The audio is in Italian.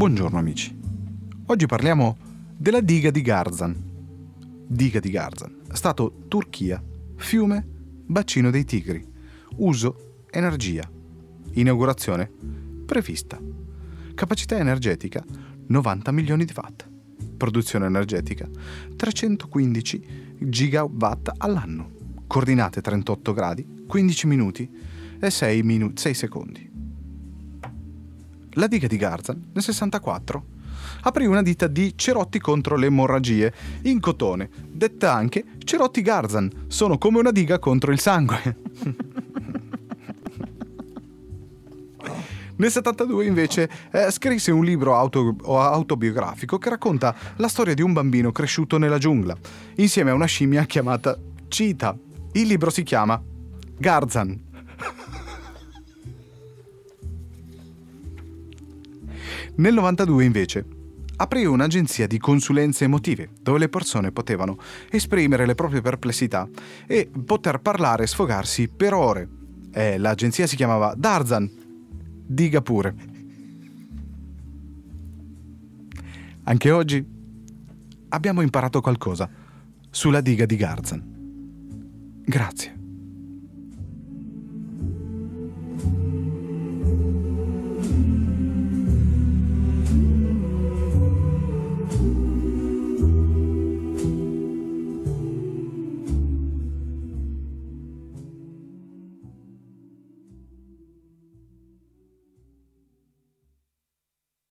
Buongiorno amici. Oggi parliamo della diga di Garzan. Diga di Garzan. Stato Turchia. Fiume, bacino dei Tigri. Uso, energia. Inaugurazione prevista. Capacità energetica 90 milioni di watt. Produzione energetica 315 gigawatt all'anno. Coordinate 38 gradi, 15 minuti e 6 secondi. La diga di Garzan nel 64 aprì una ditta di cerotti contro le emorragie in cotone, detta anche cerotti Garzan, sono come una diga contro il sangue. Nel 72 invece scrisse un libro autobiografico che racconta la storia di un bambino cresciuto nella giungla insieme a una scimmia chiamata Cheetah. Il libro si chiama Garzan. Nel 92 invece aprì un'agenzia di consulenze emotive dove le persone potevano esprimere le proprie perplessità e poter parlare e sfogarsi per ore. L'agenzia si chiamava Darzan. Diga pure. Anche oggi abbiamo imparato qualcosa sulla diga di Garzan. Grazie.